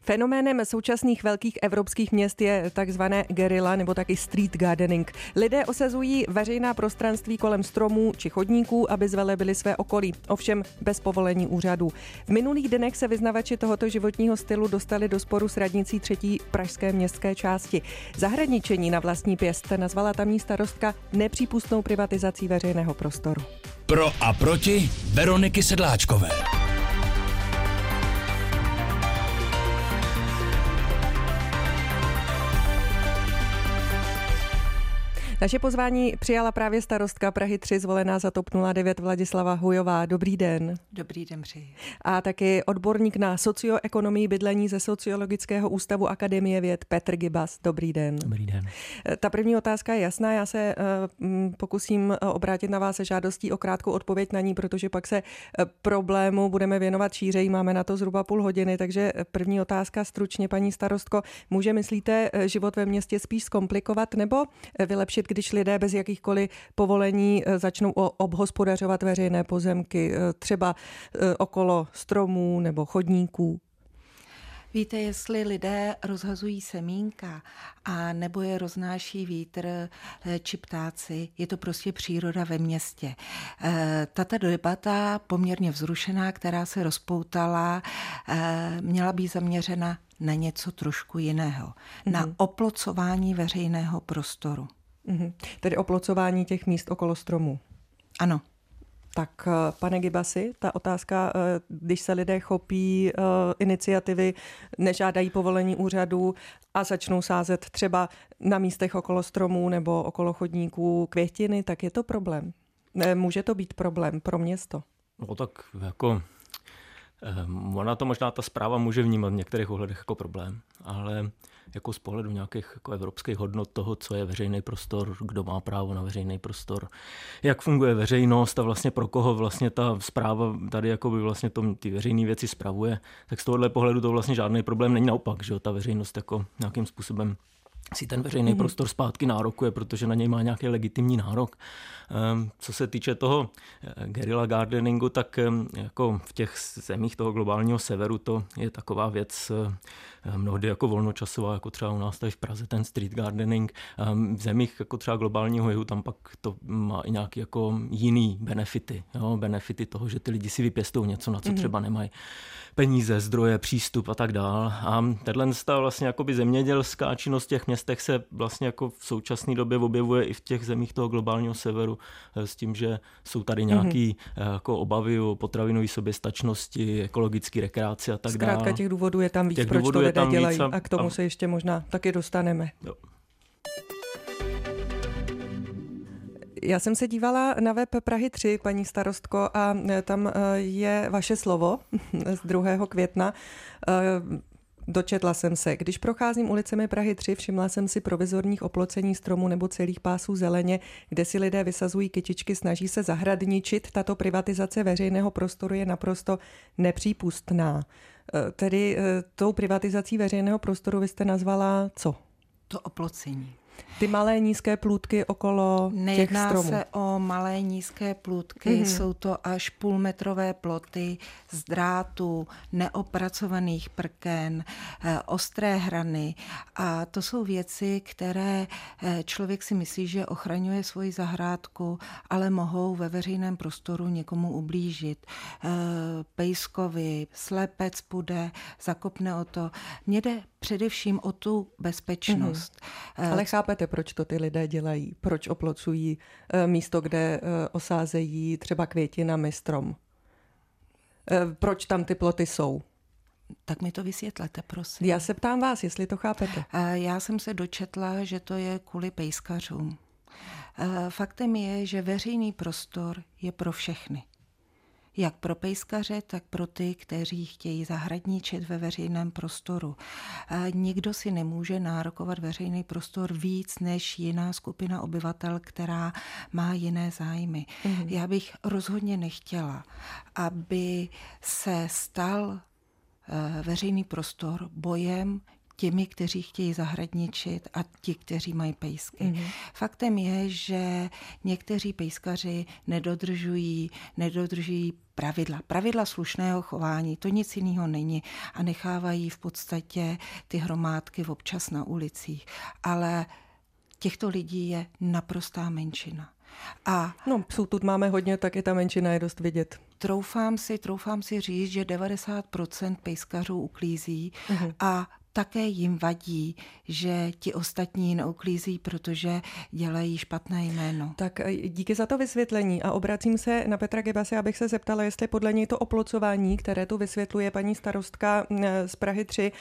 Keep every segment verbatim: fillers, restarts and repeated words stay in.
Fenoménem současných velkých evropských měst je takzvané guerilla nebo taky street gardening. Lidé osazují veřejná prostranství kolem stromů či chodníků, aby zvelebili své okolí, ovšem bez povolení úřadů. V minulých dnech se vyznavači tohoto životního stylu dostali do sporu s radnicí třetí pražské městské části. Zahradničení na vlastní pěst nazvala tamní starostka nepřípustnou privatizací veřejného prostoru. Pro a proti Veroniky Sedláčkové. Naše pozvání přijala právě starostka Prahy tři, zvolená za TOP nula devět Vladislava Hujová. Dobrý den. Dobrý den, přeji. A taky odborník na socioekonomii bydlení ze Sociologického ústavu Akademie věd Petr Gibas. Dobrý den. Dobrý den. Ta první otázka je jasná, já se pokusím obrátit na vás se žádostí o krátkou odpověď na ní, protože pak se problému budeme věnovat šířeji, máme na to zhruba půl hodiny, takže první otázka stručně, paní starostko. Může, myslíte, život ve městě spíš zkomplikovat nebo vylepšit, když lidé bez jakýchkoliv povolení začnou obhospodařovat veřejné pozemky, třeba okolo stromů nebo chodníků? Víte, jestli lidé rozhazují semínka a nebo je roznáší vítr či ptáci, je to prostě příroda ve městě. Tato debata poměrně vzrušená, která se rozpoutala, měla být zaměřena na něco trošku jiného, mm-hmm. na oplocování veřejného prostoru. Mm-hmm. Tedy oplocování těch míst okolo stromů. Ano. Tak, pane Gibasi, ta otázka, když se lidé chopí iniciativy, nežádají povolení úřadů a začnou sázet třeba na místech okolo stromů nebo okolo chodníků květiny, tak je to problém. Může to být problém pro město? No tak jako... Ona to možná ta zpráva může vnímat v některých ohledech jako problém, ale jako z pohledu nějakých jako evropských hodnot toho, co je veřejný prostor, kdo má právo na veřejný prostor, jak funguje veřejnost a vlastně pro koho vlastně ta zpráva tady jako by vlastně to, ty veřejné věci spravuje, tak z tohohle pohledu to vlastně žádný problém není, naopak, že ta veřejnost jako nějakým způsobem si ten veřejný mm-hmm. prostor zpátky nárokuje, protože na něj má nějaký legitimní nárok. Co se týče toho guerilla gardeningu, tak jako v těch zemích toho globálního severu to je taková věc mnohdy jako volnočasová, jako třeba u nás tady v Praze ten street gardening. V zemích jako třeba globálního jihu tam pak to má i nějaké jako jiný benefity. Jo? Benefity toho, že ty lidi si vypěstují něco, na co mm-hmm. třeba nemají peníze, zdroje, přístup a tak dál. A tenhle vlastně jakoby zemědělská činnost v těch městech se vlastně jako v současné době objevuje i v těch zemích toho globálního severu s tím, že jsou tady nějaké mm-hmm. jako obavy o potravinové soběstačnosti, ekologické rekreaci a tak dále. Zkrátka těch důvodů je tam víc, proč to lidé dělají a, a k tomu a... se ještě možná taky dostaneme. Jo. Já jsem se dívala na web Prahy tři, paní starostko, a tam je vaše slovo z druhého května. Dočetla jsem se, když procházím ulicemi Prahy tři, všimla jsem si provizorních oplocení stromů nebo celých pásů zeleně, kde si lidé vysazují kytičky, snaží se zahradničit. Tato privatizace veřejného prostoru je naprosto nepřípustná. Tedy tou privatizací veřejného prostoru vy jste nazvala co? To oplocení. Ty malé nízké plůtky okolo těch stromů. Nejedná se o malé nízké plůtky, mm-hmm. jsou to až půlmetrové ploty z drátů, neopracovaných prken, eh, ostré hrany a to jsou věci, které eh, člověk si myslí, že ochraňuje svoji zahrádku, ale mohou ve veřejném prostoru někomu ublížit. Eh, pejskovi, slepec půjde, zakopne o to. Mně jde především o tu bezpečnost. Mm-hmm. Ale chápete, proč to ty lidé dělají? Proč oplocují místo, kde osázejí třeba květinami strom? Proč tam ty ploty jsou? Tak mi to vysvětlete, prosím. Já se ptám vás, jestli to chápete. Já jsem se dočetla, že to je kvůli pejskařům. Faktem je, že veřejný prostor je pro všechny. Jak pro pejskaře, tak pro ty, kteří chtějí zahradničit ve veřejném prostoru. Nikdo si nemůže nárokovat veřejný prostor víc než jiná skupina obyvatel, která má jiné zájmy. Mm-hmm. Já bych rozhodně nechtěla, aby se stal veřejný prostor bojem těmi, kteří chtějí zahradničit a ti, kteří mají pejsky. Mm-hmm. Faktem je, že někteří pejskaři nedodržují, nedodržují pravidla. Pravidla slušného chování, to nic jiného není a nechávají v podstatě ty hromádky občas na ulicích. Ale těchto lidí je naprostá menšina. A no, psů tu máme hodně, tak i ta menšina je dost vidět. Troufám si, troufám si říct, že devadesát procent pejskařů uklízí uh-huh. a také jim vadí, že ti ostatní neuklízí, protože dělají špatné jméno. Tak díky za to vysvětlení a obracím se na Petra Gebase, abych se zeptala, jestli podle něj to oplocování, které tu vysvětluje paní starostka z Prahy tři,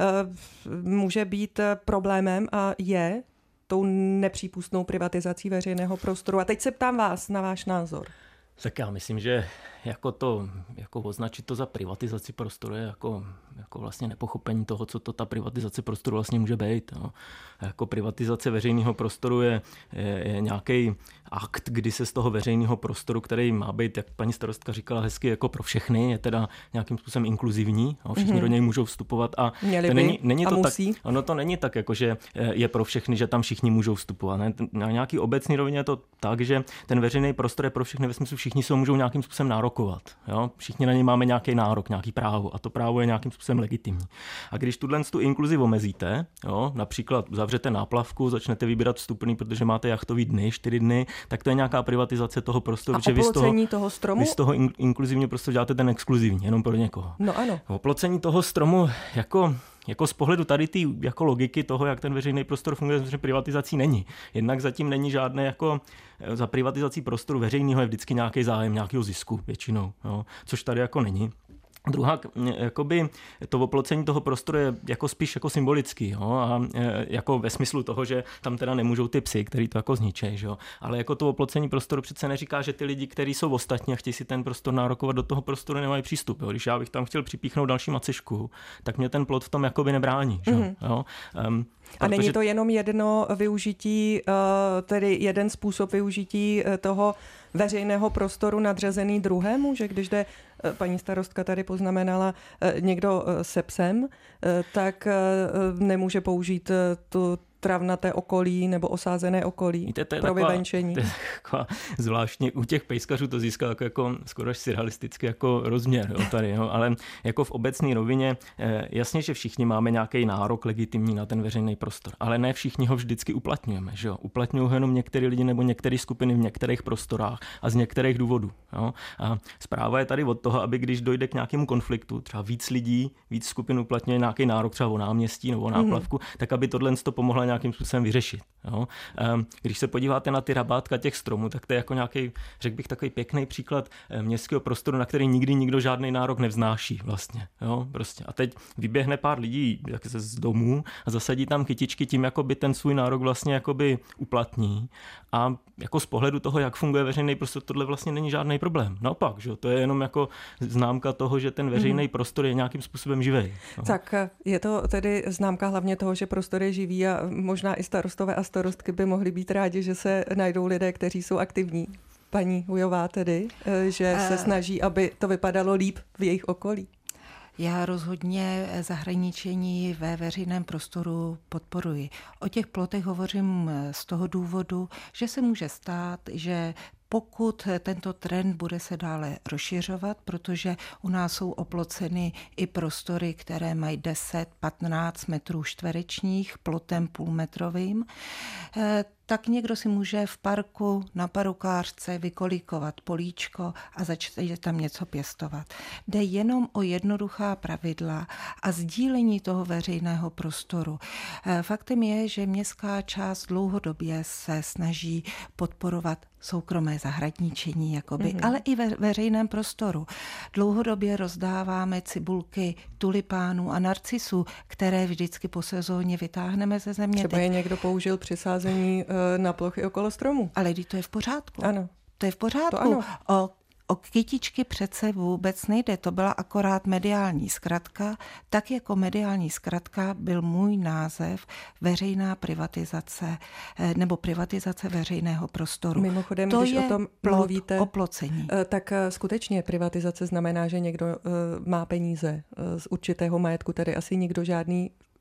může být problémem a je tou nepřípustnou privatizací veřejného prostoru. A teď se ptám vás na váš názor. Tak já myslím, že jako to, jako označit to za privatizaci prostoru je jako, jako vlastně nepochopení toho, co to ta privatizace prostoru vlastně může být. No. Jako privatizace veřejného prostoru je, je, je nějaký akt, kdy se z toho veřejného prostoru, který má být, jak paní starostka říkala hezky, jako pro všechny, je teda nějakým způsobem inkluzivní. No. Všichni mm-hmm. do něj můžou vstupovat a, Měli by, není, není a to musí. Tak, ono to není tak, jako, že je pro všechny, že tam všichni můžou vstupovat. Ne? Na nějaký obecný rovině je to tak, že ten veřejný prostor je pro všechny, ve smyslu všichni se můžou nějakým způsobem nárokovat. Jo? Všichni na něj máme nějaký nárok, nějaký právo a to právo je nějakým způsobem legitimní. A když tuhle tu inkluzi omezíte, jo? Například zavřete náplavku, začnete vybírat vstupný, protože máte jachtový dny, čtyři dny, tak to je nějaká privatizace toho prostoru. A oplocení toho stromu? Vy z toho in, inkluzivně prostě děláte ten exkluzivní, jenom pro někoho. No ano. Oplocení toho stromu jako Jako z pohledu tady ty jako logiky toho, jak ten veřejný prostor funguje, že privatizací není. Jednak zatím není žádné jako za privatizací prostoru veřejného je vždycky nějaký zájem, nějakého zisku většinou, jo, což tady jako není. Druhá, jakoby to oplocení toho prostoru je jako spíš jako symbolický, jo? A jako ve smyslu toho, že tam teda nemůžou ty psy, který to jako zničej, jo? Ale jako to oplocení prostoru přece neříká, že ty lidi, kteří jsou ostatní a chtějí si ten prostor nárokovat, do toho prostoru nemají přístup. Jo? Když já bych tam chtěl připíchnout další macešku, tak mě ten plot v tom jakoby nebrání. Mm-hmm. Jo? Um, A není to jenom jedno využití, tedy jeden způsob využití toho veřejného prostoru nadřazený druhému, že když jde, paní starostka tady poznamenala, někdo se psem, tak nemůže použít tu travnaté okolí nebo osázené okolí Víte, to je pro taková, vyvenčení. To je taková zvláštně, u těch pejskařů to získá jako, jako skoro až surrealistický jako rozměr, jo, tady, jo, ale jako v obecné rovině jasně, že všichni máme nějaký nárok legitimní na ten veřejný prostor, ale ne všichni ho vždycky uplatňujeme, že jo, uplatňují ho jenom některé lidi nebo některé skupiny v některých prostorách a z některých důvodů, jo. A zpráva je tady od toho, aby když dojde k nějakému konfliktu, třeba víc lidí, víc skupin uplatňuje nějaký nárok třeba o náměstí nebo o náplavku, mm. tak aby tohle to pomohla nějakým způsobem vyřešit. Jo? Když se podíváte na ty rabátka těch stromů, tak to je jako nějaký, řekl bych, takový pěkný příklad městského prostoru, na který nikdy nikdo žádný nárok nevznáší vlastně. Jo? Prostě. A teď vyběhne pár lidí jak se z domů a zasadí tam kytičky, tím jakoby ten svůj nárok vlastně jakoby uplatní. A jako z pohledu toho, jak funguje veřejný prostor, tohle vlastně není žádný problém. Naopak, že? To je jenom jako známka toho, že ten veřejný mm. prostor je nějakým způsobem živý. No. Tak je to tedy známka hlavně toho, že prostor je živý a možná i starostové a starostky by mohli být rádi, že se najdou lidé, kteří jsou aktivní. Paní Hujová tedy, že se snaží, aby to vypadalo líp v jejich okolí. Já rozhodně zahraničení ve veřejném prostoru podporuji. O těch plotech hovořím z toho důvodu, že se může stát, že pokud tento trend bude se dále rozšiřovat, protože u nás jsou oploceny i prostory, které mají deset patnáct metrů čtverečních plotem půlmetrovým, tak někdo si může v parku na parukářce vykolíkovat políčko a začne tam něco pěstovat. Jde jenom o jednoduchá pravidla a sdílení toho veřejného prostoru. Faktem je, že městská část dlouhodobě se snaží podporovat soukromé zahradničení, jakoby, mm-hmm. ale i ve veřejném prostoru. Dlouhodobě rozdáváme cibulky tulipánů a narcisů, které vždycky po sezóně vytáhneme ze země. Třeba je někdo použil při sázení na plochy okolo stromu. Ale to je v pořádku. Ano. To je v pořádku. To ano. O O kytičky přece vůbec nejde, to byla akorát mediální zkratka. Tak jako mediální zkratka byl můj název veřejná privatizace nebo privatizace veřejného prostoru. Mimochodem, to když je o tom plot mluvíte, oplocení. Tak skutečně privatizace znamená, že někdo má peníze z určitého majetku, tady asi nikdo žádný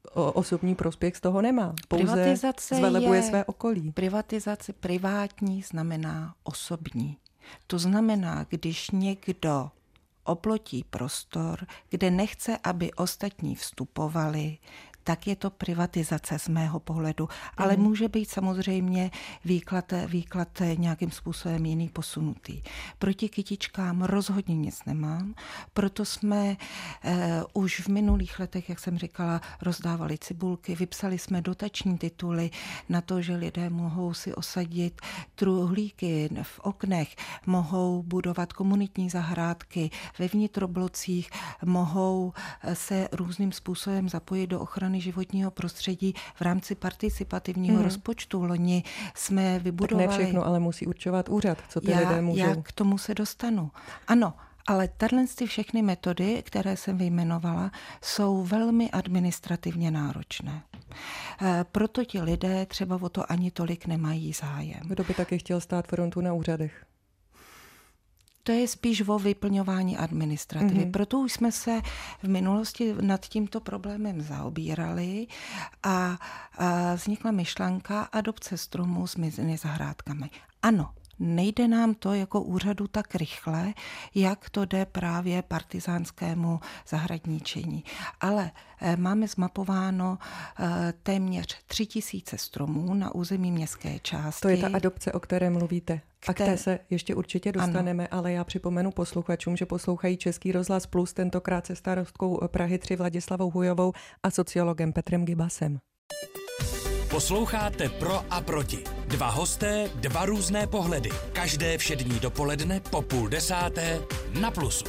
osobní prospěch z toho nemá. Pouze Privatizace zvelebuje je, své okolí. Privatizace privátní znamená osobní. To znamená, když někdo oplotí prostor, kde nechce, aby ostatní vstupovali, tak je to privatizace z mého pohledu. Ale mm. může být samozřejmě výklad, výklad nějakým způsobem jiný posunutý. Proti kytičkám rozhodně nic nemám, proto jsme eh, už v minulých letech, jak jsem říkala, rozdávali cibulky, vypsali jsme dotační tituly na to, že lidé mohou si osadit truhlíky v oknech, mohou budovat komunitní zahrádky ve vnitroblocích, mohou se různým způsobem zapojit do ochrany životního prostředí v rámci participativního hmm. rozpočtu. Loni jsme vybudovali... Tak ne všechno, ale musí určovat úřad, co ty já, lidé můžou. Já k tomu se dostanu. Ano, ale tato všechny metody, které jsem vyjmenovala, jsou velmi administrativně náročné. E, proto ti lidé třeba o to ani tolik nemají zájem. Kdo by taky chtěl stát frontu na úřadech? To je spíš o vyplňování administrativy. Mm-hmm. Proto už jsme se v minulosti nad tímto problémem zaobírali a, a vznikla myšlenka adopce stromů s mizými zahrádkami. Ano, nejde nám to jako úřadu tak rychle, jak to jde právě partizánskému zahradničení. Ale e, máme zmapováno e, téměř tři tisíce stromů na území městské části. To je ta adopce, o které mluvíte. A k té se ještě určitě dostaneme, ano. Ale já připomenu posluchačům, že poslouchají Český rozhlas Plus, tentokrát se starostkou Prahy tři Vladislavou Hujovou a sociologem Petrem Gibasem. Posloucháte Pro a proti. Dva hosté, dva různé pohledy. Každé všední dopoledne po půl desáté na Plusu.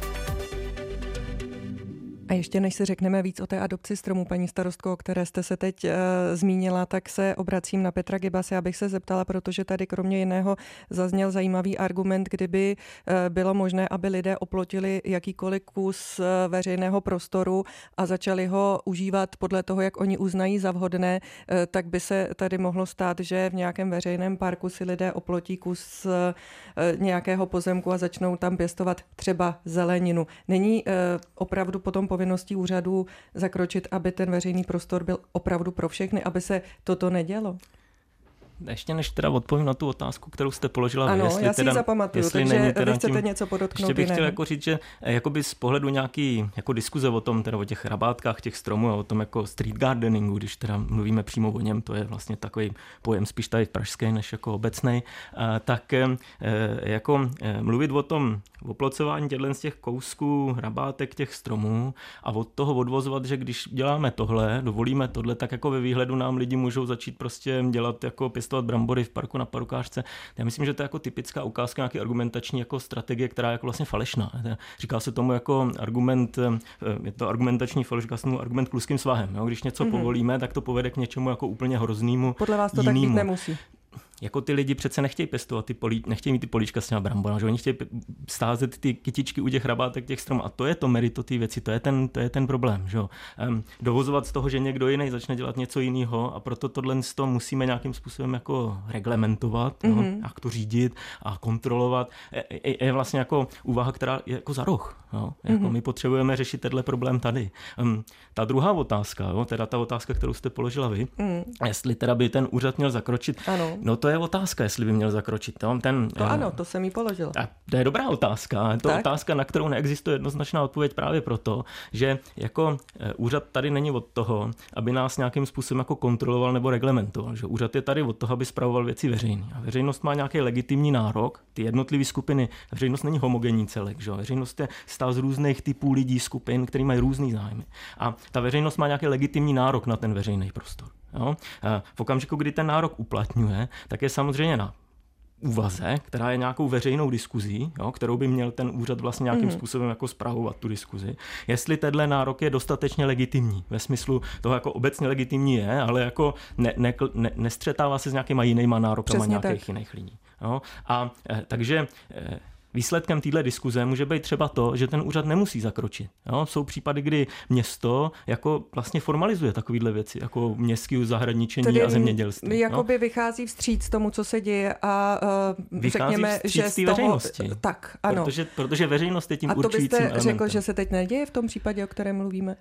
A ještě než si řekneme víc o té adopci stromů, paní starostko, o které jste se teď uh, zmínila, tak se obracím na Petra Gibase, abych se zeptala, protože tady kromě jiného zazněl zajímavý argument, kdyby uh, bylo možné, aby lidé oplotili jakýkoliv kus uh, veřejného prostoru a začali ho užívat podle toho, jak oni uznají za vhodné, uh, tak by se tady mohlo stát, že v nějakém veřejném parku si lidé oplotí kus uh, nějakého pozemku a začnou tam pěstovat třeba zeleninu. Není uh, opravdu potom povinností úřadů zakročit, aby ten veřejný prostor byl opravdu pro všechny, aby se toto nedělo? Ještě než teda odpovím na tu otázku, kterou jste položila. Ano, jestli já si teda, ji zapamatuju, takže vy chcete tím, něco podotknout. Ještě bych jiného. chtěl jako říct, že jakoby z pohledu nějaký jako diskuze o tom, teda o těch hrabátkách těch stromů a o tom jako street gardeningu, když teda mluvíme přímo o něm, to je vlastně takový pojem spíš tady pražský než jako obecnej, tak jako mluvit o tom oplocování těchto z těch kousků hrabátek těch stromů a od toho odvozovat, že když děláme tohle, dovolíme tohle, tak jako ve výhledu nám lidi můžou začít prostě dělat jako pěstovat brambory v parku na parukářce. Já myslím, že to je jako typická ukázka nějaké argumentační jako strategie, která je jako vlastně falešná. Říká se tomu jako argument, je to argumentační faleš, říká se tomu argument kluským svahem. Jo? Když něco mm-hmm. povolíme, tak to povede k něčemu jako úplně hroznému. Podle vás to jinému. Tak být nemusí. Jako ty lidi přece nechtějí pěstovat ty polí, nechtějí mít ty políčka s těma brambora, že oni chtějí stázet ty kytičky u těch hrabátek těch stromů a to je to merito té věci, to je ten, to je ten problém, že jo. Um, dovozovat z toho, že někdo jiný začne dělat něco jiného a proto tohle z toho musíme nějakým způsobem jako reglementovat, mm-hmm. no, jak to řídit a kontrolovat, je, je, je vlastně jako úvaha, která je jako za roh, jo. Jako mm-hmm. my potřebujeme řešit tenhle problém tady. Um, ta druhá otázka, jo, teda ta otázka, kterou jste položila vy, mm. jestli teda by ten úřad měl zakročit, ano. No to je otázka, jestli by měl zakročit. Ten, to ano, to jsem jí položila. A to je dobrá otázka. Je to tak? Otázka, na kterou neexistuje jednoznačná odpověď právě proto, že jako úřad tady není od toho, aby nás nějakým způsobem jako kontroloval nebo reglementoval. Že úřad je tady od toho, aby spravoval věci veřejné. A veřejnost má nějaký legitimní nárok. Ty jednotlivé skupiny, veřejnost není homogenní celek. Že? Veřejnost je stál z různých typů lidí, skupin, který mají různý zájmy. A ta veřejnost má nějaký legitimní nárok na ten veřejný prostor. Jo? V okamžiku, kdy ten nárok uplatňuje, tak je samozřejmě na úvaze, která je nějakou veřejnou diskuzí, jo, kterou by měl ten úřad vlastně nějakým mm. způsobem jako spravovat tu diskuzi. Jestli tenhle nárok je dostatečně legitimní, ve smyslu toho jako obecně legitimní je, ale jako ne, ne, ne, nestřetává se s nějakýma jinýma nárokama Přesně nějakých tak. jiných lidí. Jo? A eh, takže eh, výsledkem téhle diskuze může být třeba to, že ten úřad nemusí zakročit. Jo? Jsou případy, kdy město jako vlastně formalizuje takovéhle věci, jako městské zahradničení Tedy a zemědělství. Jakoby no? vychází vstříc tomu, co se děje a uh, řekněme, že z toho... veřejnosti. Tak, ano. Protože, protože veřejnost je tím určujícím elementem. A to byste řekl, že se teď neděje v tom případě, o kterém mluvíme?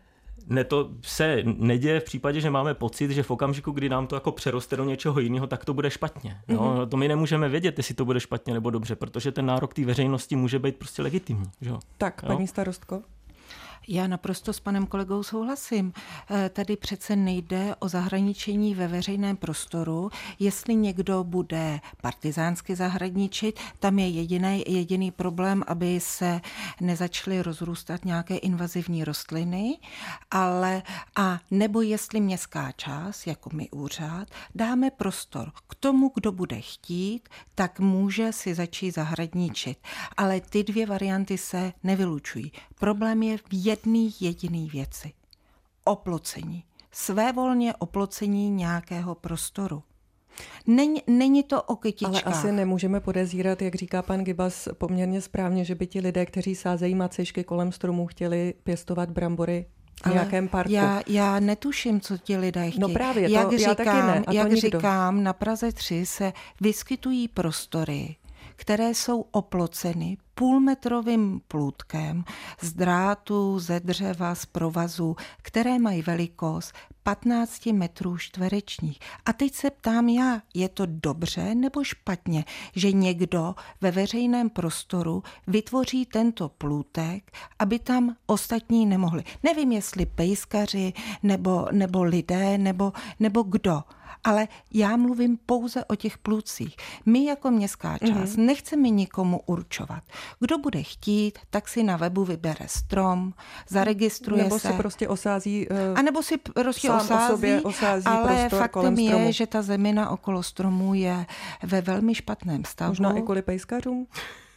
Ne, to se neděje v případě, že máme pocit, že v okamžiku, kdy nám to jako přeroste do něčeho jiného, tak to bude špatně. Jo? Mm-hmm. To my nemůžeme vědět, jestli to bude špatně nebo dobře, protože ten nárok té veřejnosti může být prostě legitimní. Jo? Tak, jo? paní starostko. Já naprosto s panem kolegou souhlasím. Tady přece nejde o zahraničení ve veřejném prostoru. Jestli někdo bude partizánsky zahradničit, tam je jediný, jediný problém, aby se nezačaly rozrůstat nějaké invazivní rostliny, ale a nebo jestli městská část, jako my úřad, dáme prostor k tomu, kdo bude chtít, tak může si začít zahradničit. Ale ty dvě varianty se nevylučují. Problém je v jedné jediné věci. Oplocení. Svévolně oplocení nějakého prostoru. Není, není to o kytičkách. Ale asi nemůžeme podezírat, jak říká pan Gibas poměrně správně, že by ti lidé, kteří sázejí macešky kolem stromů, chtěli pěstovat brambory v nějakém parku. Já, já netuším, co ti lidé chtějí. No právě, jak to, říkám, já taky ne. A jak to nikdo. říkám, na Praze tři se vyskytují prostory, které jsou oploceny půlmetrovým plůtkem z drátu, ze dřeva, z provazu, které mají velikost patnáct metrů čtverečních. A teď se ptám já, je to dobře nebo špatně, že někdo ve veřejném prostoru vytvoří tento plůtek, aby tam ostatní nemohli. Nevím, jestli pejskaři nebo, nebo lidé nebo, nebo kdo. Ale já mluvím pouze o těch plůcích. My jako městská část mm-hmm. nechceme nikomu určovat. Kdo bude chtít, tak si na webu vybere strom, zaregistruje nebo se. Nebo si prostě osází uh, A nebo si prostě sám osází, o sobě osází ale prostor kolem faktem stromu. je, že ta zemina okolo stromu je ve velmi špatném stavu. Možná i kvůli pejskařům?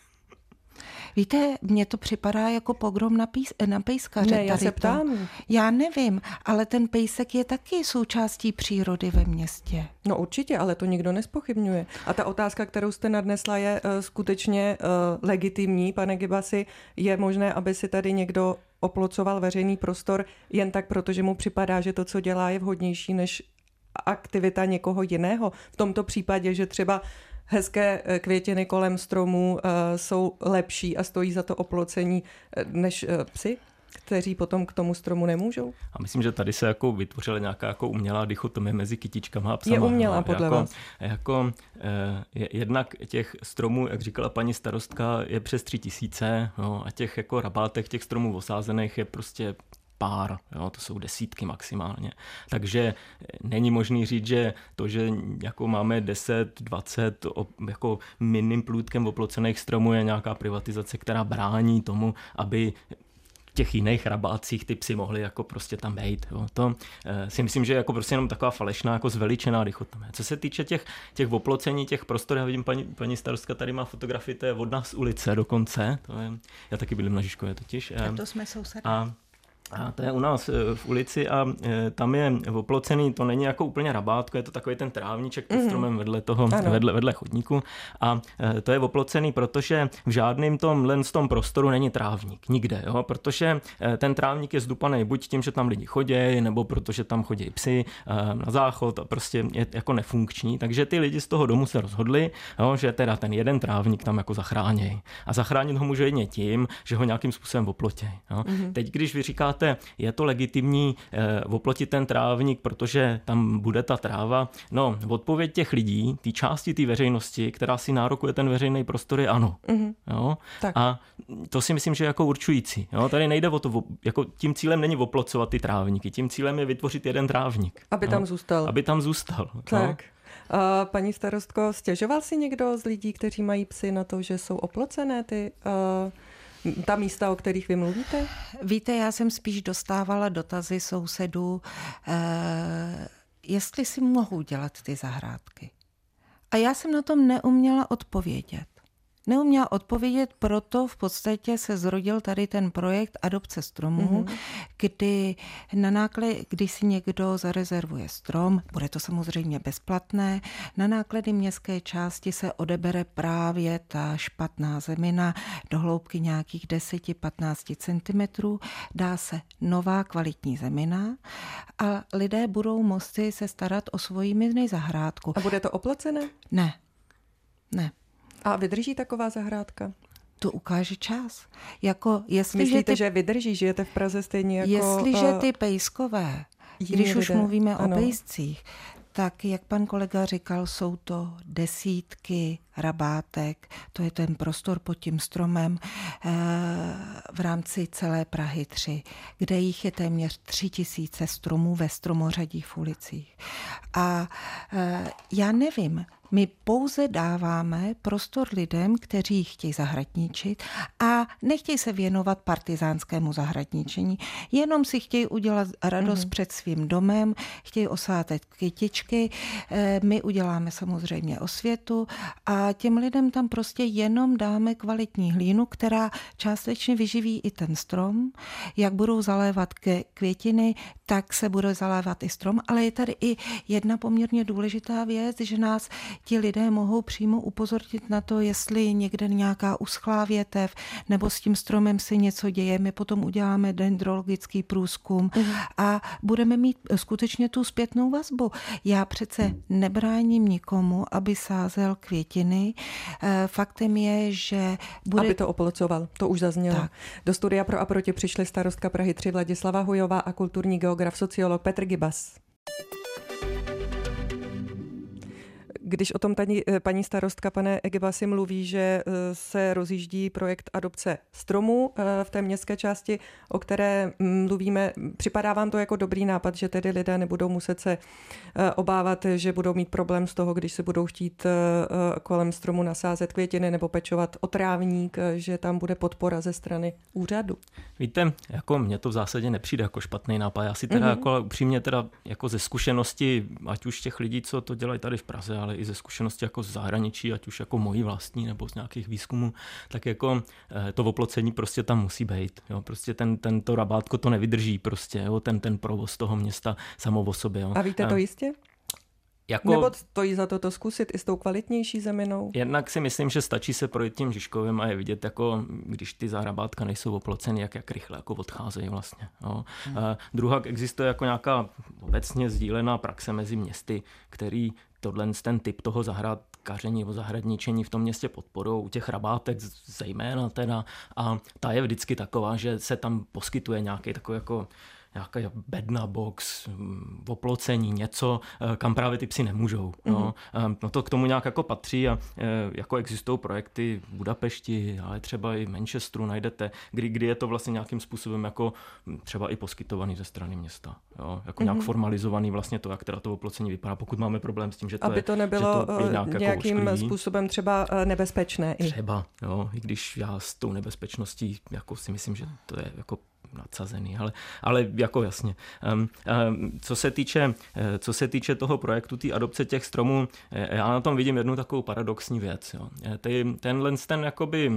Víte, mně to připadá jako pogrom na, pís, na pejskaře. Ne, já se ptám. To. Já nevím, ale ten pejsek je taky součástí přírody ve městě. No určitě, ale to nikdo nespochybňuje. A ta otázka, kterou jste nadnesla, je uh, skutečně uh, legitimní, pane Gibasi. Je možné, aby si tady někdo oplocoval veřejný prostor jen tak, protože mu připadá, že to, co dělá, je vhodnější než aktivita někoho jiného? V tomto případě, že třeba hezké květiny kolem stromů uh, jsou lepší a stojí za to oplocení než uh, psy, kteří potom k tomu stromu nemůžou? A myslím, že tady se jako vytvořila nějaká jako umělá dichotomie mezi kytičkama a psama. Je umělá podle jako, vás? Jako, je, jednak těch stromů, jak říkala paní starostka, je přes tři tisíce, no, a těch jako rabátek, těch stromů osázených je prostě pár, jo, to jsou desítky maximálně. Takže není možný říct, že to, že jako máme deset, dvacet jako minným plůtkem oplocených stromů je nějaká privatizace, která brání tomu, aby v těch jiných rabácích ty psy mohly jako prostě tam bejt. Jo. To e, si myslím, že je jako prostě jenom taková falešná, jako zveličená dichotomie. Co se týče těch, těch oplocení, těch prostor, já vidím, paní, paní starostka tady má fotografii, to je od nás z ulice dokonce. To je, já taky bydlím na Žižkově totiž. A to jsme sousedé. A A to je u nás v ulici a tam je oplocený, to není jako úplně rabátko, je to takový ten trávníček pod stromem vedle toho, vedle, vedle chodníku a to je oplocený, protože v žádném tom len z tom prostoru není trávník, nikde, jo? Protože ten trávník je zdupaný buď tím, že tam lidi chodí, nebo protože tam chodí psy na záchod a prostě je jako nefunkční, takže ty lidi z toho domu se rozhodli, jo, že teda ten jeden trávník tam jako zachránějí. A zachránit ho může jedně tím, že ho nějakým způsobem oplotějí. Mm-hmm. Teď, když vy říkáte, je to legitimní eh, oplotit ten trávník, protože tam bude ta tráva. No, odpověď těch lidí, té části té veřejnosti, která si nárokuje ten veřejný prostor, je ano. Mm-hmm. Jo? Tak. A to si myslím, že je jako určující. Jo? Tady nejde o to, jako tím cílem není oplocovat ty trávníky, tím cílem je vytvořit jeden trávník. Aby jo? tam zůstal. Aby tam zůstal. Tak. No? Uh, paní starostko, stěžoval si někdo z lidí, kteří mají psy, na to, že jsou oplocené ty uh, ta místa, o kterých vy mluvíte? Víte, já jsem spíš dostávala dotazy sousedů, eh, jestli si mohou dělat ty zahrádky. A já jsem na tom neuměla odpovědět. Neuměla odpovědět, proto v podstatě se zrodil tady ten projekt adopce stromů, mm-hmm. kdy na náklady, když si někdo zarezervuje strom, bude to samozřejmě bezplatné, na náklady městské části se odebere právě ta špatná zemina do hloubky nějakých deset až patnáct centimetrů, dá se nová kvalitní zemina a lidé budou moci se starat o svoji mini zahrádku. A bude to oplocené? Ne, ne. A vydrží taková zahrádka? To ukáže čas. Jako jestliže Myslíte, ty, že vydrží? Žijete v Praze stejně jako... Jestliže uh, ty pejskové, když lidé. už mluvíme Ano. o pejscích, tak jak pan kolega říkal, jsou to desítky rabátek, to je ten prostor pod tím stromem v rámci celé Prahy tři, kde jich je téměř tři tisíce stromů ve stromořadí v ulicích. A já nevím, my pouze dáváme prostor lidem, kteří chtějí zahradničit a nechtějí se věnovat partizánskému zahradničení, jenom si chtějí udělat radost mm-hmm. před svým domem, chtějí osázet kytičky, my uděláme samozřejmě osvětu a těm lidem tam prostě jenom dáme kvalitní hlínu, která částečně vyživí i ten strom. Jak budou zalévat květiny, tak se bude zalévat i strom, ale je tady i jedna poměrně důležitá věc, že nás ti lidé mohou přímo upozornit na to, jestli někde nějaká uschlá větev nebo s tím stromem si něco děje. My potom uděláme dendrologický průzkum mm. a budeme mít skutečně tu zpětnou vazbu. Já přece nebráním nikomu, aby sázel květiny. Faktem je, že bude... Aby to oplocoval, to už zaznělo. Tak. Do studia Pro a proti přišly starostka Prahy tři Vladislava Hujová a kulturní geograf, sociolog Petr Gibas. Když o tom tady paní starostka, pane Gibasi, mluví, že se rozjíždí projekt adopce stromů v té městské části, o které mluvíme, připadá vám to jako dobrý nápad, že tedy lidé nebudou muset se obávat, že budou mít problém z toho, když se budou chtít kolem stromu nasázet květiny nebo pečovat o trávník, že tam bude podpora ze strany úřadu? Víte, jako mně to v zásadě nepřijde jako špatný nápad. Já si teda mm-hmm. jako upřímně teda jako ze zkušenosti, ať už těch lidí, co to dělají tady v Praze, ale i ze zkušenosti jako z zahraničí, ať už jako mojí vlastní nebo z nějakých výzkumů, tak jako to oplocení prostě tam musí být. Jo. Prostě ten, ten to rabátko to nevydrží prostě, jo. Ten, ten provoz toho města samo o sobě. Jo. A víte to jistě? Jako, nebo stojí za to to zkusit i s tou kvalitnější zeminou? Jednak si myslím, že stačí se projít tím Žižkovem a je vidět, jako, když ty zahrabátka nejsou oploceny, jak, jak rychle jako odcházejí vlastně. Jo. Hmm. Uh, druhá existuje jako nějaká obecně sdílená praxe mezi městy, který tohle ten typ toho zahrádkaření nebo zahradničení v tom městě podporou u těch rabátek zejména teda. A ta je vždycky taková, že se tam poskytuje nějaký takový jako nějaká bedna box, oplocení, něco, kam právě ty psi nemůžou. No. Mm-hmm. No to k tomu nějak jako patří a jako existují projekty v Budapešti, ale třeba i v Manchesteru najdete, kdy, kdy je to vlastně nějakým způsobem jako třeba i poskytovaný ze strany města. Jo. Jako mm-hmm. nějak formalizovaný vlastně to, jak teda to oplocení vypadá, pokud máme problém s tím, že to Aby je, to nebylo že to je nějak nějakým jako způsobem třeba nebezpečné. I. Třeba, jo, i když já s tou nebezpečností jako si myslím, že to je jako nadsazený, ale, ale jako jasně. Um, um, co se týče, co se týče toho projektu, té adopce těch stromů, já na tom vidím jednu takovou paradoxní věc. Jo. Ty, tenhle, ten, jakoby,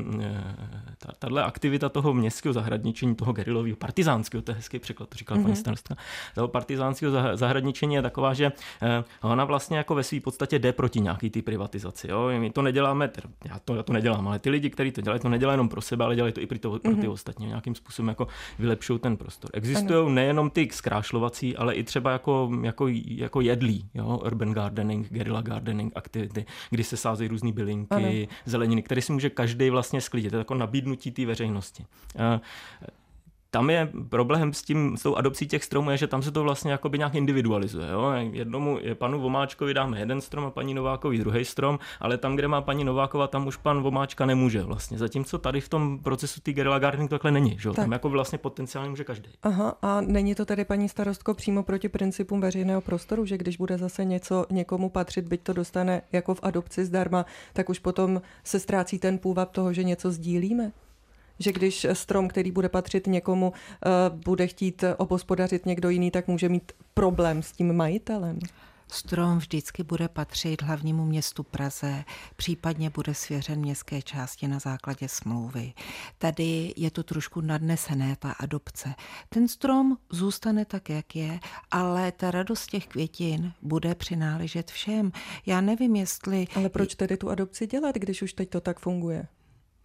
tahle aktivita toho městského zahradničení, toho gerilového, partizánského, to je hezký překlad, to říkala mm-hmm. paní starostka, toho partizánského zahradničení je taková, že ona vlastně jako ve své podstatě jde proti nějaký té privatizaci. Jo. My to neděláme, já to, já to nedělám, ale ty lidi, kteří to dělají, to nedělají jenom pro sebe, ale dělají to i pro, to, pro ty mm-hmm. ostatní. Nějakým způsobem jako vylepšují ten prostor. Existují nejenom ty zkrášlovací, ale i třeba jako, jako, jako jedlí, jo? Urban gardening, guerrilla gardening aktivity, kdy se sázejí různý bylinky, ano. zeleniny, které si může každý vlastně sklidit. To je jako nabídnutí té veřejnosti. Tam je problém s tím, s tou adopcí těch stromů, je, že tam se to vlastně jakoby nějak individualizuje. Jo? Jednomu je panu Vomáčkovi dáme jeden strom a paní Novákovi druhý strom, ale tam, kde má paní Novákova, tam už pan Vomáčka nemůže vlastně. Zatímco tady v tom procesu té guerrilla gardening to takhle není. Že? Tam jako vlastně potenciálně může každý. Aha, a není to tedy, paní starostko, přímo proti principům veřejného prostoru, že když bude zase něco někomu patřit, byť to dostane jako v adopci zdarma, tak už potom se ztrácí ten půvab toho, že něco sdílíme? Že když strom, který bude patřit někomu, bude chtít obhospodařit někdo jiný, tak může mít problém s tím majitelem? Strom vždycky bude patřit hlavnímu městu Praze, případně bude svěřen městské části na základě smlouvy. Tady je to trošku nadnesené, ta adopce. Ten strom zůstane tak, jak je, ale ta radost těch květin bude přináležet všem. Já nevím, jestli... Ale proč tedy tu adopci dělat, když už teď to tak funguje?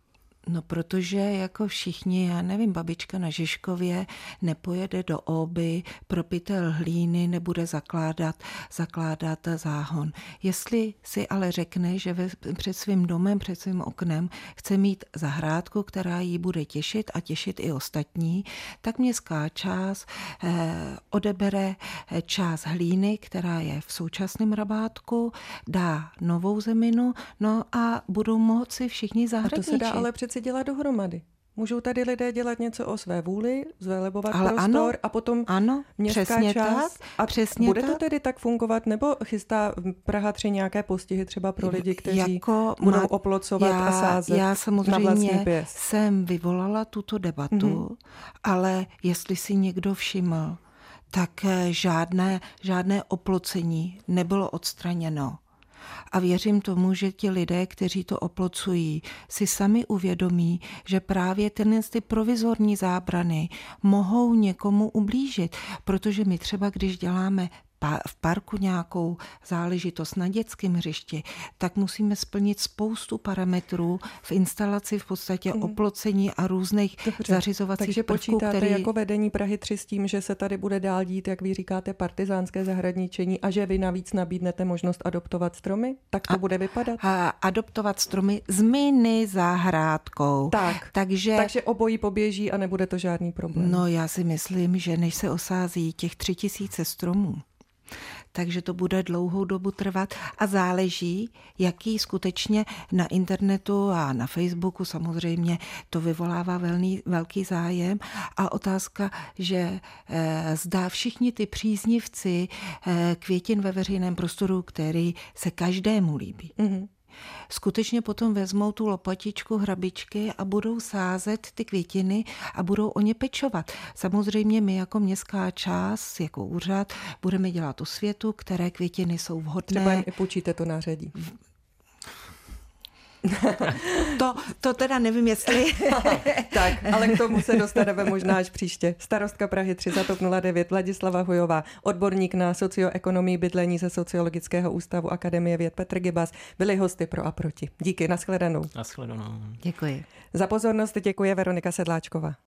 No, protože jako všichni, já nevím, babička na Žižkově nepojede do Óby, propitel hlíny nebude zakládat, zakládat záhon. Jestli si ale řekne, že ve, před svým domem, před svým oknem chce mít zahrádku, která jí bude těšit a těšit i ostatní, tak městská část eh, odebere část hlíny, která je v současném rabátku, dá novou zeminu, no a budou moci všichni zahradničit. A to se dá ale přeci dělat dohromady. Můžou tady lidé dělat něco o své vůli, zvelebovat ale prostor ano, a potom ano, městská část. Tak, a přesně bude tak. to tedy tak fungovat, nebo chystá Praha tři nějaké postihy třeba pro lidi, kteří jako budou má, oplocovat já, a sázet já na vlastní pěst? Já jsem vyvolala tuto debatu, mm-hmm. ale jestli si někdo všiml, tak žádné, žádné oplocení nebylo odstraněno. A věřím tomu, že ti lidé, kteří to oplocují, si sami uvědomí, že právě tyhle ty provizorní zábrany mohou někomu ublížit. Protože my třeba, když děláme v parku nějakou záležitost na dětském hřišti, tak musíme splnit spoustu parametrů v instalaci v podstatě mm. oplocení a různých Dobře. zařizovacích Takže prvků. Takže počítáte který... jako vedení Prahy tři s tím, že se tady bude dál dít, jak vy říkáte, partizánské zahradničení a že vy navíc nabídnete možnost adoptovat stromy? Tak to a, bude vypadat? A adoptovat stromy s mini zahrádkou. Tak, takže, takže obojí poběží a nebude to žádný problém. No já si myslím, že než se osází těch tři tisíce stromů, takže to bude dlouhou dobu trvat a záleží, jaký skutečně na internetu a na Facebooku samozřejmě to vyvolává velný, velký zájem a otázka, že eh, zdá všichni ty příznivci eh, květin ve veřejném prostoru, který se každému líbí. Mm-hmm. Skutečně potom vezmou tu lopatičku, hrabičky a budou sázet ty květiny a budou o ně pečovat. Samozřejmě my jako městská část, jako úřad, budeme dělat osvětu, které květiny jsou vhodné. Třeba jim i půjčíte to nářadí. To, to teda nevím, jestli... Tak, ale k tomu se dostaneme možná až příště. Starostka Prahy tři za TOP nula devět Ladislava Hujová, odborník na socioekonomii bydlení ze Sociologického ústavu Akademie věd Petr Gibas, byli hosty Pro a proti. Díky, nashledanou. Nashledanou. Děkuji. Za pozornost děkuje Veronika Sedláčková.